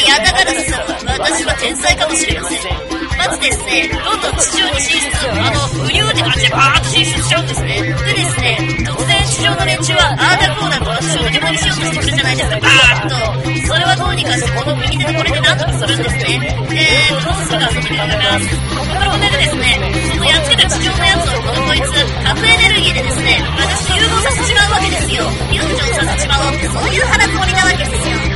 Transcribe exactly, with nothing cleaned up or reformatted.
やたがる進む私は天才かもしれません。まずですね、どんどん地上に進出、あの、不流って感じでバーッと進出しちゃうんですね。でですね、突然地上の連中はあーだこうだと私を置き去りしようとしてくるじゃないですか、バーッと。それはどうにかしてこの右手とこれで何とかするんですね。で、どうするか遊びでございます。この骨でですね、そのやっつけた地上のやつをこのこいつ、核エネルギーでですね、私誘導させちまうわけですよ。フュージョンさせちまおうって、そういう腹つもりなわけですよ。